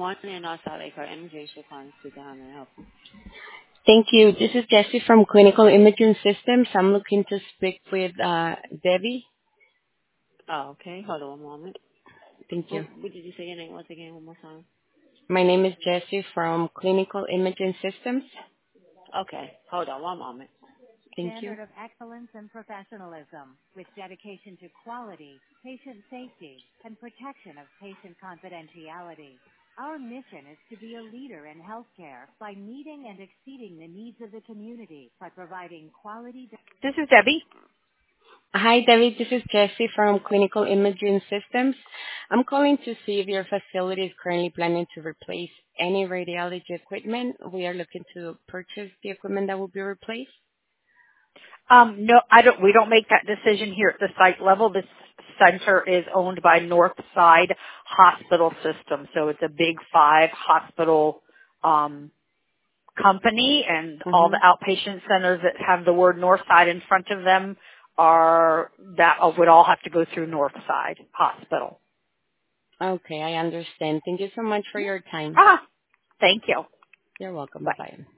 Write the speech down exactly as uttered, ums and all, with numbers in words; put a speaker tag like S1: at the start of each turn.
S1: morning, Northside Lakefront Imaging. You're calling to speak. How may I help you?
S2: Thank you. This is Jessie from Clinical Imaging Systems. I'm looking to speak with uh, Debbie.
S1: Oh, okay. Hold on one moment.
S2: Thank
S1: What,
S2: you.
S1: what did you say your name was again? One more time.
S2: My name is Jessie from Clinical Imaging Systems.
S1: Okay. Hold on one moment.
S2: Thank you.
S3: Standard of excellence and professionalism with dedication to quality, patient safety, and protection of patient confidentiality. Our mission is to be a leader in healthcare by meeting and exceeding the needs of the community by providing quality. This is Debbie.
S2: Hi, Debbie. This is Jessie from Clinical Imaging Systems. I'm calling to see if your facility is currently planning to replace any radiology equipment. We are looking to purchase the equipment that will be replaced.
S3: Um, no, I don't. We don't make that decision here at the site level. This center is owned by Northside Hospital System, so it's a big five hospital um, company, and all
S2: Mm-hmm.
S3: the outpatient centers that have the word Northside in front of them are that would all have to go through Northside Hospital.
S2: Okay, I understand. Thank you so much for your time.
S3: Ah, thank you.
S2: You're welcome.
S3: Bye.
S2: Bye-bye.